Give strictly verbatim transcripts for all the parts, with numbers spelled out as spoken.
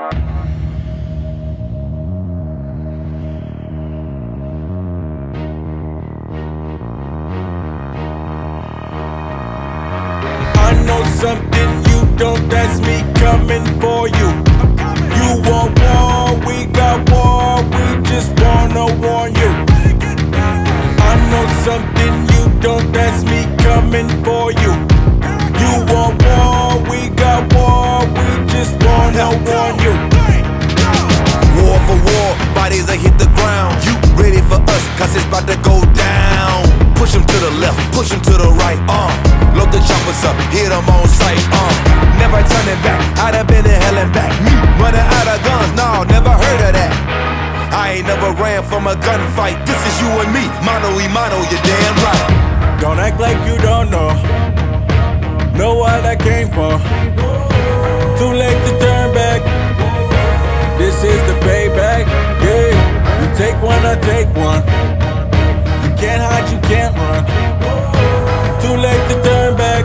I know something you don't, that's me coming for you. You want war, we got war, we just wanna warn you. I know something you don't, that's me coming for you. You want war, we got war, we just wanna warn you. War for war, bodies that hit the ground. You ready for us, cause it's about to go down. Push them to the left, push them to the right, uh load the choppers up, hit them on sight, uh never turning back, I'd have been in hell and back. Me running out of guns, no, never heard of that. I ain't never ran from a gunfight. This is you and me, mano y mano, you're damn right. Don't act like you don't know, know what I came for. Too late to turn back, this is the payback, yeah. You take one, I take one. You can't hide, you can't run. Too late to turn back,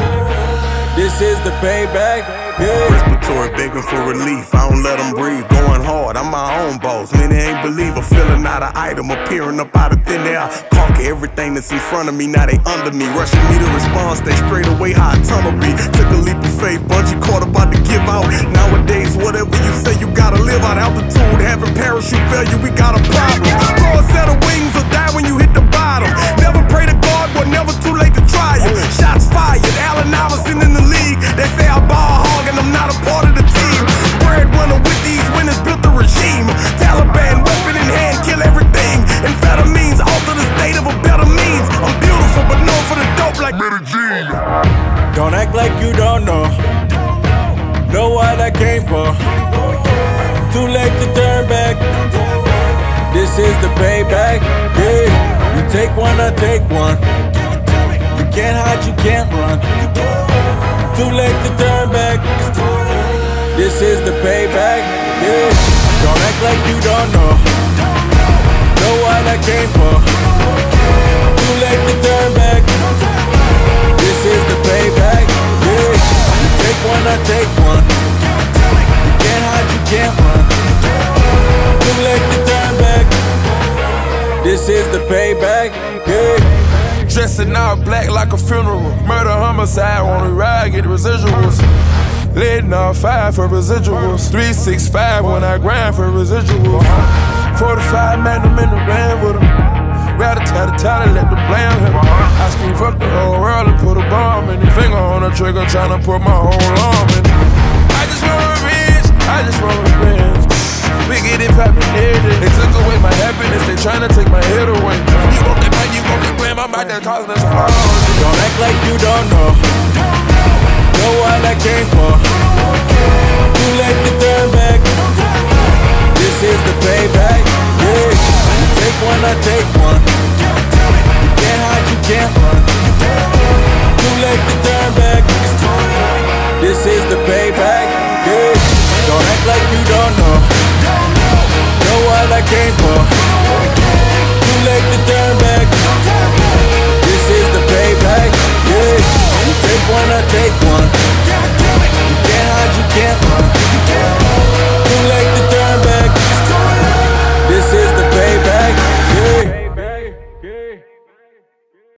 this is the payback, yeah. Respiratory begging for relief, I don't let them breathe. Going hard, I'm my own boss. Many ain't believe a feeling out of item appearing up out of thin air. Conquer everything that's in front of me, now they under me. Rushing me to respond, stay straight away how a tunnel be. Took a leap of faith, bungee cord about to give out. Nowadays, whatever you say, you gotta live out. Altitude, having parachute failure, we got a problem. Throw a set of wings or die when you hit the bottom. Never pray to God, but never too late to try it. Shots fired, Allen Iverson in the league. They say I ball hog and I'm not a part of the team. Breadwinner with these winners built the regime. Taliban, weapon in hand, kill everything. Amphetamines, alter the state of a better means. I'm beautiful, but known for the dope like Medellin. Don't act like you don't know, know what I came for. Too late to turn back, this is the payback, yeah. You take one, I take one. You can't hide, you can't run. Too late to turn back, this is the payback, yeah. Don't act like you don't know, know what I came for. Too late to turn back, this is the payback, yeah. You take one, I take one. You can't hide, you can't run. Too late to turn back, this is the payback, yeah. Dressing all black like a funeral. Murder, homicide, wanna ride, get the residuals. Letting off five for residuals. three six five when I grind for residuals. forty-five magnum in the van with them. Rather tie the tie let the blam hit. I scream fuck the whole world and put a bomb in the finger on the trigger, tryna put my whole arm in it. I just want revenge, I just want revenge. We get it poppin' every day. They took away my happiness, they tryna take my head away. You want that money, you want that glam, I'm out there causing us harm. Don't act like you don't know, know what I came for. Too late to turn back, this is the payback, yeah. You take one, I take one. You can't hide, you can't run. Too late to turn back, this is the payback, yeah. Don't act like you don't know, know what I came for.